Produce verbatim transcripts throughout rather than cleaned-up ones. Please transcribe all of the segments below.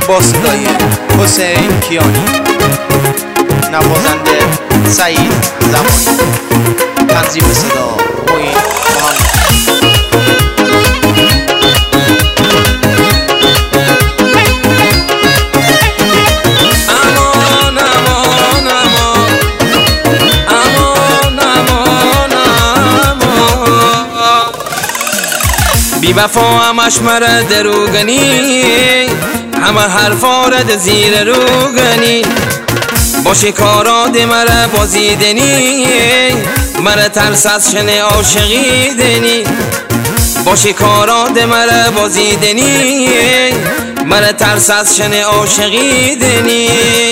با صدای حسین کیانی، نوازنده سعید زمانی، تنظیم صدا معین محمد. بی وفا همش مرا دروغنی، همه حرفا رد زیر روغنی، با شکارات مرا بازیدنی، مرا ترس از شن عاشقیدنی، با شکارات مرا بازیدنی، مرا ترس از شن عاشقیدنی.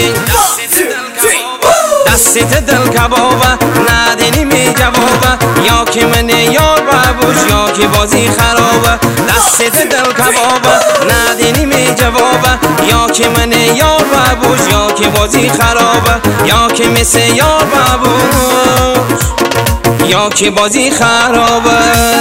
دست دل کبابه ندنی می جوابه، یا که من یار بابوش یا که بازی خرابه. دست دل کبابه ندنی می جوابه، یا که من یار بابوش یا که بازی خرابه، یا که مثل یار بابوش یا که بازی خرابه.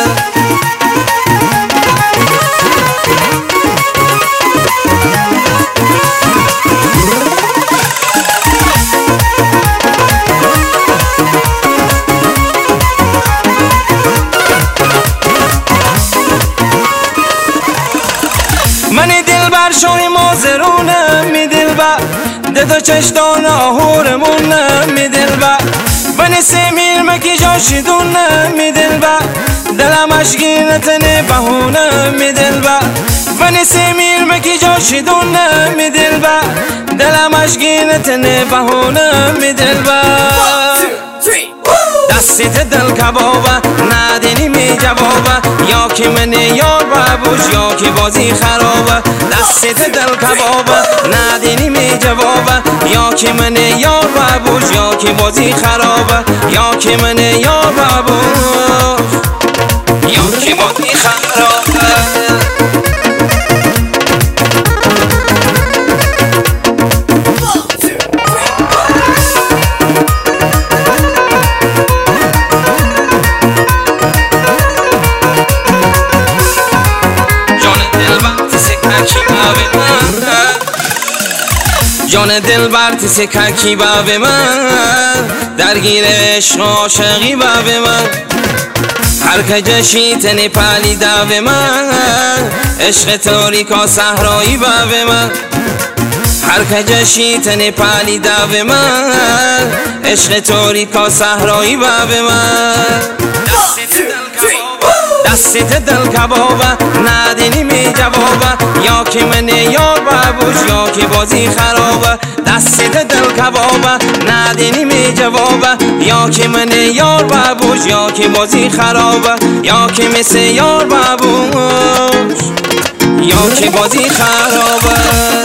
من دلبر شوی مازرونم می دلبر، دو چشتان آهورمونم می دلبر، من سمیر مکی جاشدونم می دلبر، دلم اشگین تنه بهونم می دلبر، من سمیر مکی جاشدونم می دلبر، دلم اشگین تنه بهونم می دلبر. دست دل کبابه ندنی می جوابه، یا که من یار بابوش یا که بازی خرابه. دست دل کبابه ندنی می جوابه، یا که من یار بابوش یا که بازی خرابه، یا که من یار بابوش یا که بازی خرابه. جان دل بر تیسه ککی بابه من، درگیر عشق و عاشقی بابه من، هر کجشی تنی پلی دابه من، عشق تاریکا صحرایی بابه من، هر کجشی تنی پلی دابه من، عشق تاریکا صحرایی بابه من. دست دل کبابه ندنی می جوابه، یا که من یار بابوش یا که بازی خرابه. دست دل کبابه ندنی می جوابه، یا که من یار بابوش یا که بازی خرابه، یا که مثل یار بابوش یا که بازی خرابه.